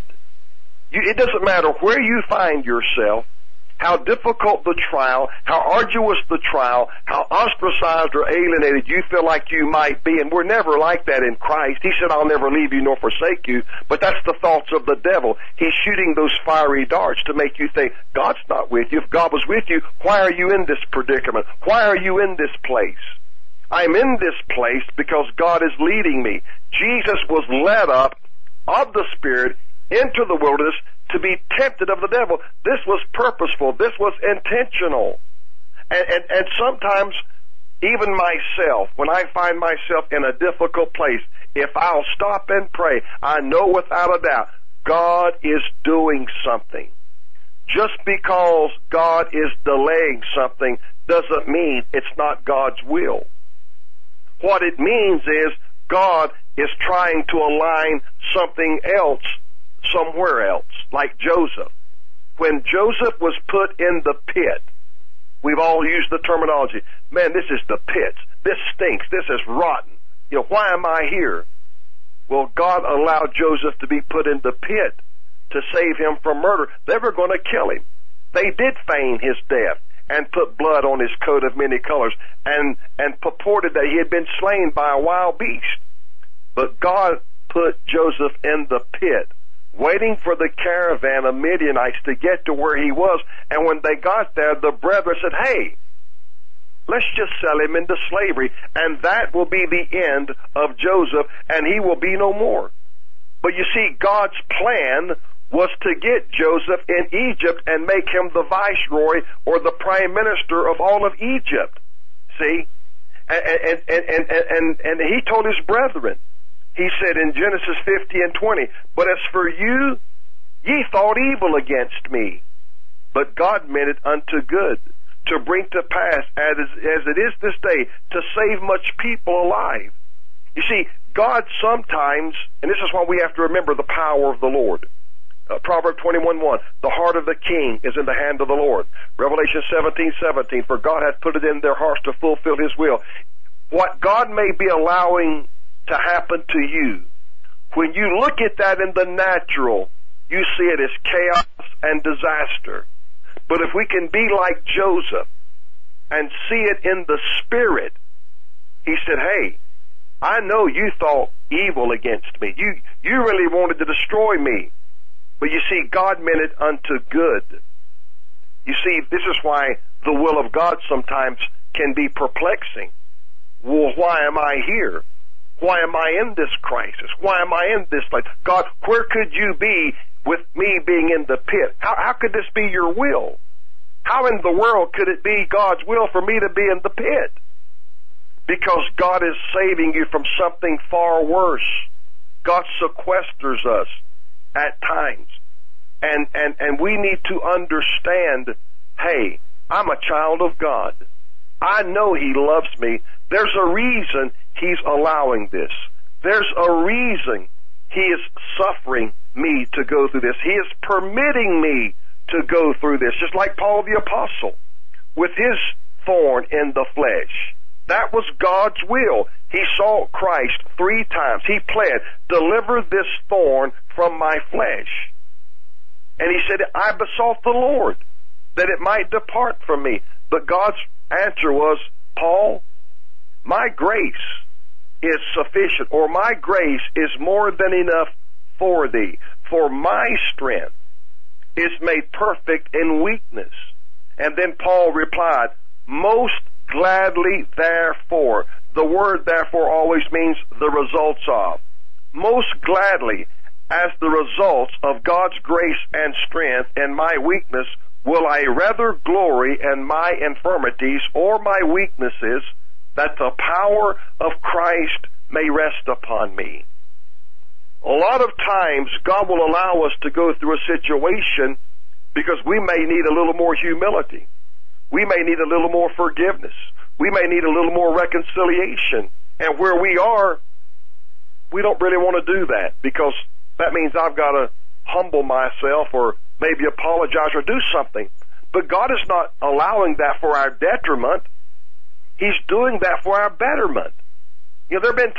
It doesn't matter where you find yourself, how difficult the trial, how arduous the trial, how ostracized or alienated you feel like you might be. And we're never like that in Christ. He said, I'll never leave you nor forsake you. But that's the thoughts of the devil. He's shooting those fiery darts to make you think, God's not with you. If God was with you, why are you in this predicament? Why are you in this place? I'm in this place because God is leading me. Jesus was led up of the Spirit into the wilderness to be tempted of the devil. This was purposeful. This was intentional. And sometimes, even myself, when I find myself in a difficult place, if I'll stop and pray, I know without a doubt God is doing something. Just because God is delaying something doesn't mean it's not God's will. What it means is God is trying to align something else somewhere else, like Joseph. When Joseph was put in the pit, we've all used the terminology, man, this is the pits. This stinks. This is rotten. You know, why am I here? Well, God allowed Joseph to be put in the pit to save him from murder. They were going to kill him. They did feign his death and put blood on his coat of many colors and purported that he had been slain by a wild beast. But God put Joseph in the pit, waiting for the caravan of Midianites to get to where he was. And when they got there, the brethren said, hey, let's just sell him into slavery, and that will be the end of Joseph, and he will be no more. But you see, God's plan was to get Joseph in Egypt and make him the viceroy or the prime minister of all of Egypt. See? And he told his brethren, he said in Genesis 50 and 20, but as for you, ye thought evil against me, but God meant it unto good, to bring to pass, as it is this day, to save much people alive. You see, God sometimes, and this is why we have to remember the power of the Lord. Proverbs 21:1, the heart of the king is in the hand of the Lord. Revelation 17:17, for God hath put it in their hearts to fulfill his will. What God may be allowing to happen to you, when you look at that in the natural, you see it as chaos and disaster. But if we can be like Joseph and see it in the spirit, he said, hey, I know you thought evil against me. You really wanted to destroy me. But you see, God meant it unto good. You see, this is why the will of God sometimes can be perplexing. Well, why am I here? Why am I in this crisis? Why am I in this place? God, where could you be with me being in the pit? How could this be your will? How in the world could it be God's will for me to be in the pit? Because God is saving you from something far worse. God sequesters us at times. And we need to understand, hey, I'm a child of God. I know he loves me. There's a reason he's allowing this. There's a reason he is suffering me to go through this. He is permitting me to go through this. Just like Paul the Apostle with his thorn in the flesh. That was God's will. He saw Christ 3 times. He pled, deliver this thorn from my flesh. And he said, I besought the Lord that it might depart from me. But God's answer was, Paul, my grace is sufficient, or my grace is more than enough for thee. For my strength is made perfect in weakness. And then Paul replied, most gladly therefore. The word therefore always means the results of. Most gladly, as the results of God's grace and strength and my weakness, will I rather glory in my infirmities or my weaknesses, that the power of Christ may rest upon me. A lot of times God will allow us to go through a situation because we may need a little more humility. We may need a little more forgiveness. We may need a little more reconciliation. And where we are, we don't really want to do that because that means I've got to humble myself or maybe apologize or do something. But God is not allowing that for our detriment. He's doing that for our betterment. You know, there have been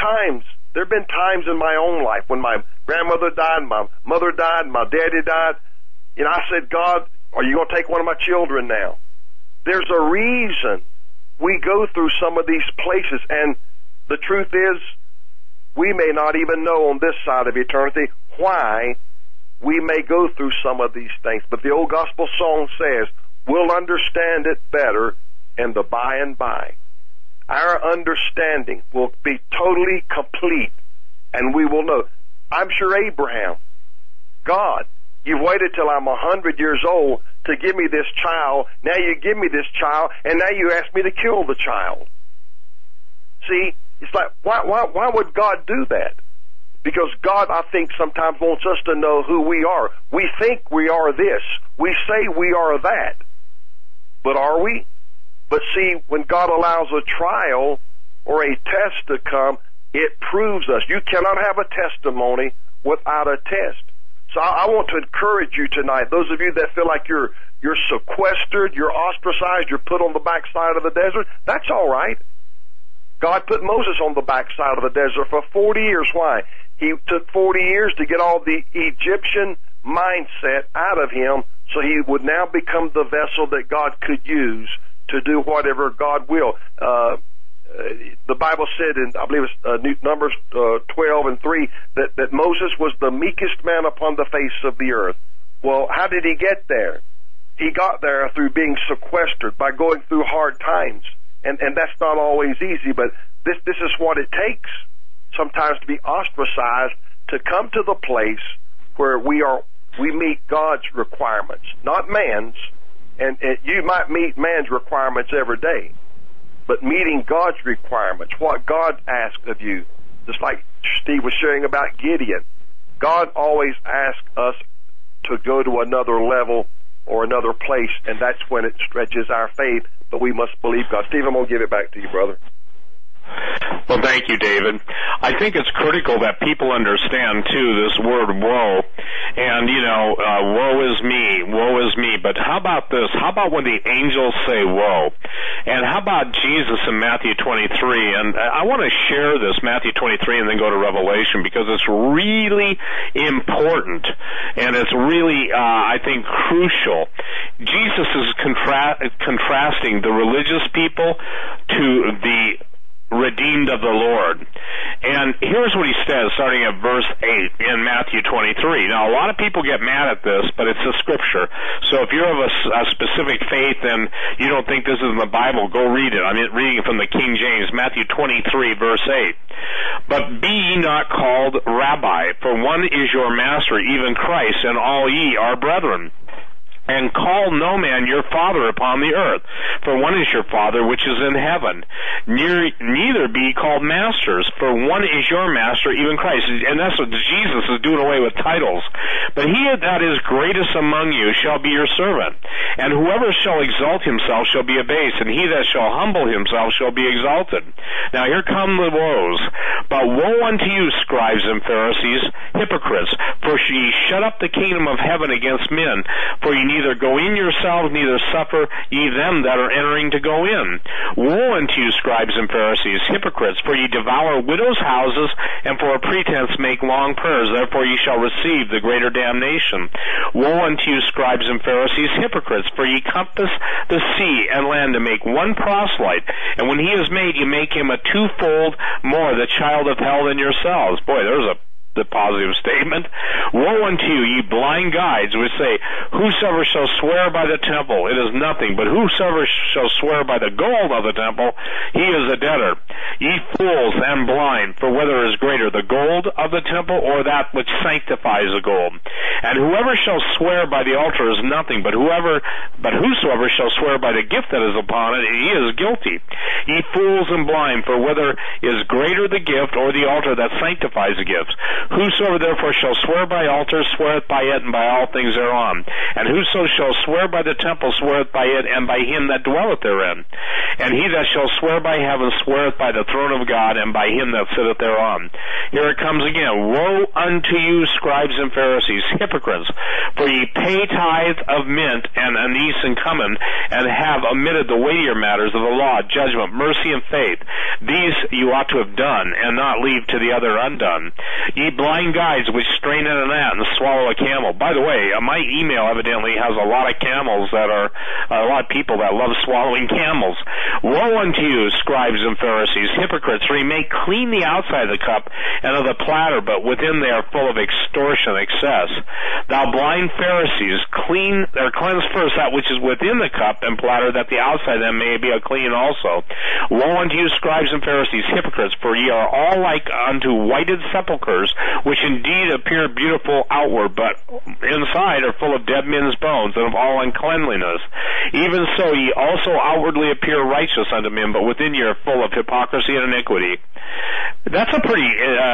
times in my own life when my grandmother died, my mother died, my daddy died. You know, I said, God, are you going to take one of my children now? There's a reason we go through some of these places, and the truth is, we may not even know on this side of eternity why we may go through some of these things. But the old gospel song says, we'll understand it better in the by and by. Our understanding will be totally complete, and we will know. I'm sure Abraham, God, you've waited till I'm 100 years old to give me this child. Now you give me this child, and now you ask me to kill the child. See, it's like, why would God do that? Because God, I think, sometimes wants us to know who we are. We think we are this. We say we are that. But are we? But see, when God allows a trial or a test to come, it proves us. You cannot have a testimony without a test. So I want to encourage you tonight, those of you that feel like you're sequestered, you're ostracized, you're put on the backside of the desert, that's all right. God put Moses on the backside of the desert for 40 years. Why? He took 40 years to get all the Egyptian mindset out of him so he would now become the vessel that God could use to do whatever God will. The Bible said in, I believe it's Numbers 12:3, that Moses was the meekest man upon the face of the earth. Well, how did he get there? He got there through being sequestered, by going through hard times. And that's not always easy, but this is what it takes sometimes to be ostracized, to come to the place where we meet God's requirements, not man's. And you might meet man's requirements every day, but meeting God's requirements, what God asks of you, just like Steve was sharing about Gideon. God always asks us to go to another level or another place, and that's when it stretches our faith, but we must believe God. Steve, I'm going to give it back to you, brother. Well, thank you, David. I think it's critical that people understand, too, this word woe. And, woe is me. But how about this? How about when the angels say woe? And how about Jesus in Matthew 23? And I want to share this, Matthew 23, and then go to Revelation, because it's really important. And it's really, I think, crucial. Jesus is contrasting the religious people to the redeemed of the Lord. And here's what he says, starting at verse 8 in Matthew 23. Now, a lot of people get mad at this, but it's a scripture. So if you're of a specific faith and you don't think this is in the Bible, go read it. I'm reading it from the King James, Matthew 23, verse 8. But be ye not called rabbi, for one is your master, even Christ, and all ye are brethren. And call no man your father upon the earth, for one is your Father which is in heaven. Neither be ye called masters, for one is your master, even Christ. And that's what Jesus is doing away with titles. But he that is greatest among you shall be your servant. And whoever shall exalt himself shall be abased, and he that shall humble himself shall be exalted. Now here come the woes. But woe unto you, scribes and Pharisees, hypocrites, for ye shut up the kingdom of heaven against men, for ye neither go in yourselves, neither suffer ye them that are entering to go in. Woe unto you, scribes and Pharisees, hypocrites, for ye devour widows' houses, and for a pretense make long prayers, therefore ye shall receive the greater damnation. Woe unto you, scribes and Pharisees, hypocrites, for ye compass the sea and land to make one proselyte, and when he is made, ye make him a twofold more the child of hell than yourselves. Boy, there's the positive statement. Woe unto you, ye blind guides, which say, whosoever shall swear by the temple, it is nothing, but whosoever shall swear by the gold of the temple, he is a debtor. Ye fools and blind, for whether is greater, the gold of the temple or that which sanctifies the gold? And whoever shall swear by the altar is nothing, but whosoever shall swear by the gift that is upon it, he is guilty. Ye fools and blind, for whether is greater the gift or the altar that sanctifies the gift? Whosoever therefore shall swear by altar sweareth by it and by all things thereon. And whoso shall swear by the temple sweareth by it and by him that dwelleth therein. And he that shall swear by heaven sweareth by the throne of God and by him that sitteth thereon. Here it comes again. Woe unto you, scribes and Pharisees, hypocrites, for ye pay tithe of mint and anise and cumin, and have omitted the weightier matters of the law, judgment, mercy, and faith. These you ought to have done, and not leave to the other undone. Ye blind guides which strain in a gnat and swallow a camel. By the way, my email evidently has a lot of camels a lot of people that love swallowing camels. Woe unto you, scribes and Pharisees, hypocrites, for ye make clean the outside of the cup and of the platter, but within they are full of extortion, excess. Thou blind Pharisees, cleanse first that which is within the cup and platter, that the outside then may be clean also. Woe unto you, scribes and Pharisees, hypocrites, for ye are all like unto whited sepulchres, which indeed appear beautiful outward, but inside are full of dead men's bones and of all uncleanliness. Even so ye also outwardly appear righteous unto men, but within ye are full of hypocrisy and iniquity. That's a pretty,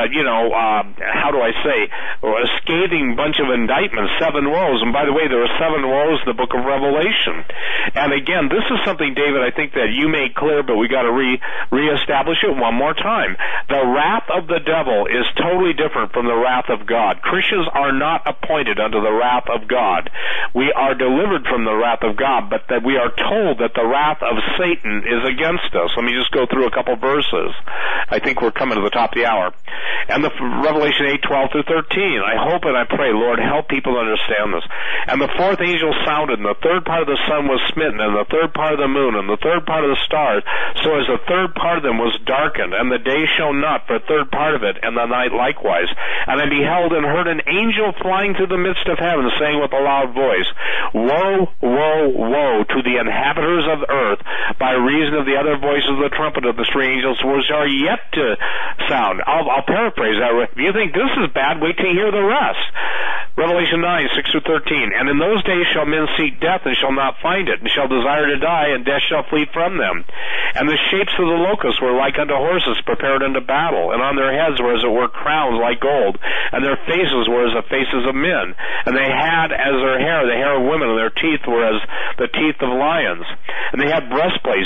how do I say, a scathing bunch of indictments, 7 woes. And by the way, there are 7 woes in the book of Revelation. And again, this is something, David, I think that you made clear, but we got to reestablish it one more time. The wrath of the devil is totally different from the wrath of God. Christians are not appointed unto the wrath of God. We are delivered from the wrath of God, but that we are told that the wrath of Satan is against us. Let me just go through a couple verses. I think we're coming to the top of the hour. And the Revelation 8:12 through 13. I hope and I pray, Lord, help people to understand this. And the 4th angel sounded, and the 3rd part of the sun was smitten, and the 3rd part of the moon, and the 3rd part of the stars, so as the 3rd part of them was darkened, and the day shone not for a 3rd part of it, and the night likewise. And I beheld and heard an angel flying through the midst of heaven, saying with a loud voice, Woe, woe, woe to the inhabitants of earth, by reason of the other voices of the trumpet of the 3 angels, which are yet to sound. I'll paraphrase that. If you think this is bad, wait till you hear the rest. Revelation 9:6 through 13. And in those days shall men seek death, and shall not find it, and shall desire to die, and death shall flee from them. And the shapes of the locusts were like unto horses prepared unto battle, and on their heads were as it were crowns like gold, and their faces were as the faces of men. And they had as their hair the hair of women, and their teeth were as the teeth of lions. And they had breastplates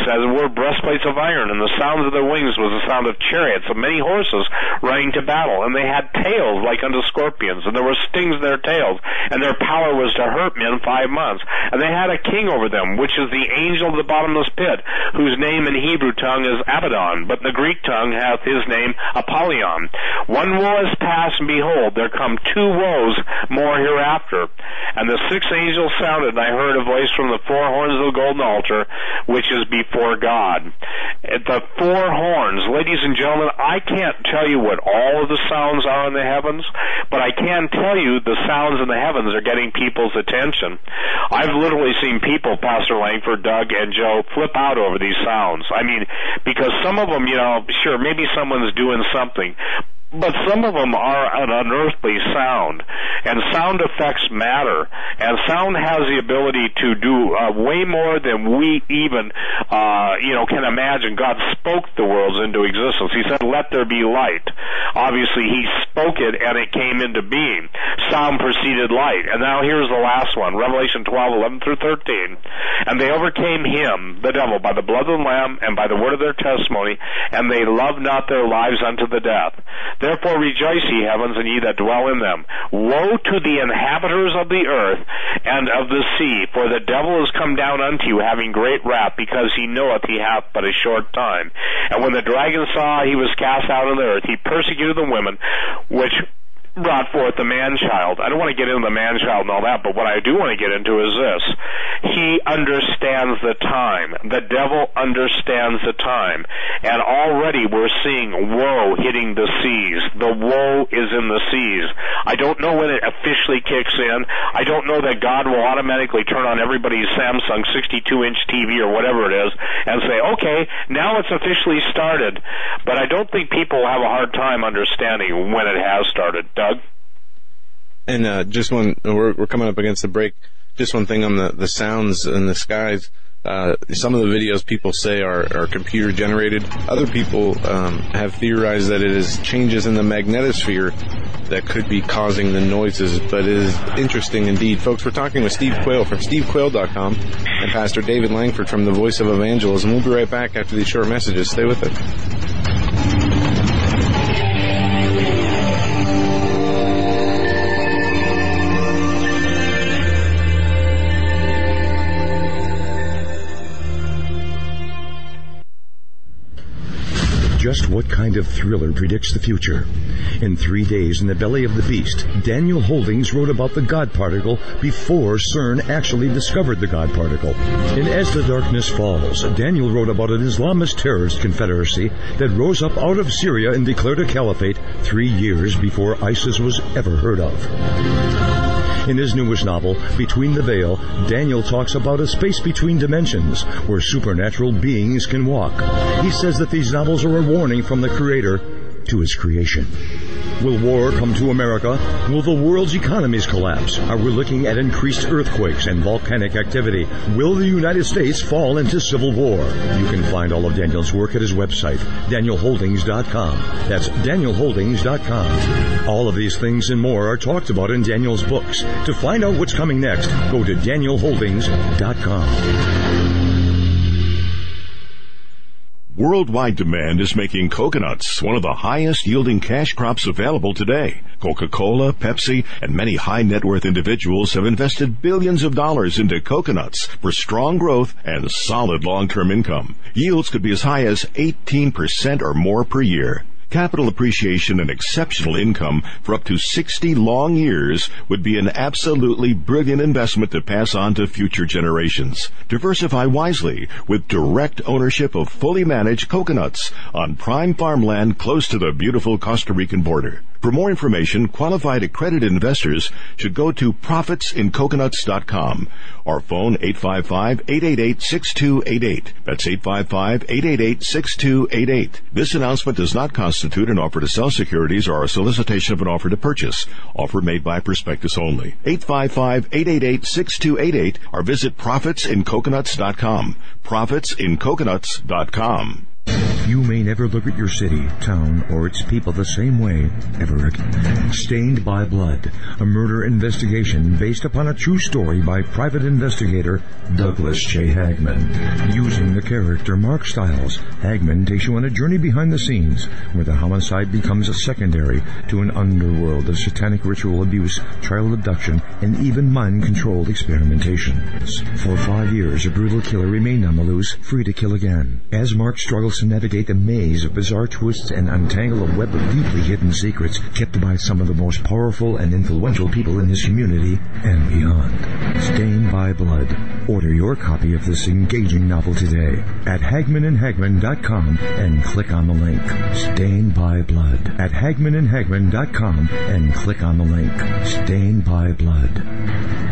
says, were breastplates of iron, and the sound of their wings was the sound of chariots, of many horses running to battle. And they had tails like unto scorpions, and there were stings in their tails, and their power was to hurt men 5 months. And they had a king over them, which is the angel of the bottomless pit, whose name in Hebrew tongue is Abaddon, but in the Greek tongue hath his name Apollyon. One woe is past, and behold, there come 2 woes more hereafter. And the 6th angel sounded, and I heard a voice from the 4 horns of the golden altar, which is before God. The 4 horns, ladies and gentlemen, I can't tell you what all of the sounds are in the heavens, but I can tell you the sounds in the heavens are getting people's attention. I've literally seen people, Pastor Langford, Doug, and Joe, flip out over these sounds. I mean, because some of them, sure, maybe someone's doing something, but some of them are an unearthly sound, and sound effects matter, and sound has the ability to do way more than we even, can imagine. God spoke the worlds into existence. He said, let there be light. Obviously, he spoke it, and it came into being. Sound preceded light. And now here's the last one, Revelation 12:11 through 13. And they overcame him, the devil, by the blood of the Lamb and by the word of their testimony, and they loved not their lives unto the death. Therefore rejoice, ye heavens, and ye that dwell in them. Woe to the inhabitants of the earth and of the sea, for the devil is come down unto you, having great wrath, because he knoweth he hath but a short time. And when the dragon saw he was cast out on the earth, he persecuted the women which brought forth the man-child. I don't want to get into the man-child and all that, but what I do want to get into is this. He understands the time. The devil understands the time. And already we're seeing woe hitting the seas. The woe is in the seas. I don't know when it officially kicks in. I don't know that God will automatically turn on everybody's Samsung 62-inch TV or whatever it is and say, okay, now it's officially started. But I don't think people have a hard time understanding when it has started. Doug? And we're coming up against the break. Just one thing on the sounds in the skies. Some of the videos people say are computer generated. Other people have theorized that it is changes in the magnetosphere that could be causing the noises. But it is interesting indeed. Folks, we're talking with Steve Quayle from SteveQuayle.com and Pastor David Langford from the Voice of Evangelism. We'll be right back after these short messages. Stay with us. Just what kind of thriller predicts the future? In 3 days in the belly of the beast, Daniel Holdings wrote about the God particle before CERN actually discovered the God particle. In As the Darkness Falls, Daniel wrote about an Islamist terrorist confederacy that rose up out of Syria and declared a caliphate 3 years before ISIS was ever heard of. In his newest novel, Between the Veil, Daniel talks about a space between dimensions where supernatural beings can walk. He says that these novels are a warning from the Creator to his creation. Will war come to America? Will the world's economies collapse? Are we looking at increased earthquakes and volcanic activity? Will the United States fall into civil war? You can find all of Daniel's work at his website, DanielHoldings.com. That's DanielHoldings.com. All of these things and more are talked about in Daniel's books. To find out what's coming next, go to DanielHoldings.com. Worldwide demand is making coconuts one of the highest yielding cash crops available today. Coca-Cola, Pepsi, and many high net worth individuals have invested billions of dollars into coconuts for strong growth and solid long-term income. Yields could be as high as 18% or more per year. Capital appreciation and exceptional income for up to 60 long years would be an absolutely brilliant investment to pass on to future generations. Diversify wisely with direct ownership of fully managed coconuts on prime farmland close to the beautiful Costa Rican border. For more information, qualified accredited investors should go to profitsincoconuts.com or phone 855-888-6288. That's 855-888-6288. This announcement does not constitute an offer to sell securities or a solicitation of an offer to purchase. Offer made by prospectus only. 855-888-6288 or visit profitsincoconuts.com. profitsincoconuts.com. You may never look at your city, town, or its people the same way ever again. Stained by Blood, a murder investigation based upon a true story by private investigator Douglas J. Hagman. Using the character Mark Stiles, Hagman takes you on a journey behind the scenes where the homicide becomes a secondary to an underworld of satanic ritual abuse, child abduction, and even mind-controlled experimentation. For 5 years, a brutal killer remained on the loose, free to kill again. As Mark struggles to navigate the maze of bizarre twists and untangle a web of deeply hidden secrets kept by some of the most powerful and influential people in his community and beyond. Stained by Blood. Order your copy of this engaging novel today at HagmanandHagman.com and click on the link. Stained by Blood at HagmanandHagman.com and click on the link. Stained by Blood.